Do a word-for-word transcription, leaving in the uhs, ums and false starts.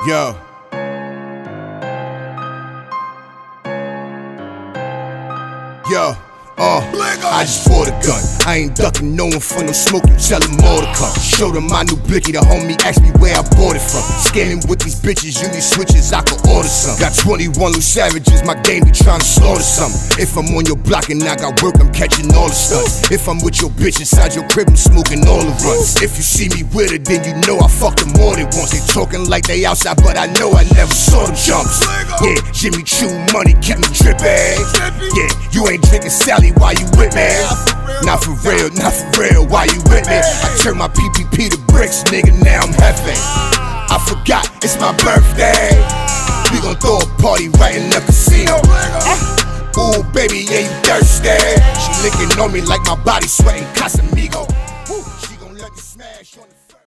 Yo. Yo. Uh, I just bought a gun. I ain't ducking no one for no smoke. You tell them more to come. Showed them my new blicky. The homie asked me where I bought it from. Scamming with these bitches. You need switches, I could order some. Got twenty-one loose savages. My game be trying to slaughter some. If I'm on your block and I got work, I'm catching all the stunts. If I'm with your bitch inside your crib, I'm smoking all the runs. If you see me with her, then you know I fucked them more than once. They talking like they outside, but I know I never saw them jumps. Yeah, Jimmy Choo money kept me drippin'. Yeah, you ain't drinking Sally, why you with me? Not for real, not for real, why you with me? I turned my P P P to bricks, nigga, now I'm heavy. I forgot, it's my birthday. We gon' throw a party right in the casino. Ooh, baby, yeah, you thirsty? She licking on me like my body sweating Casamigo. She gon' let me smash on the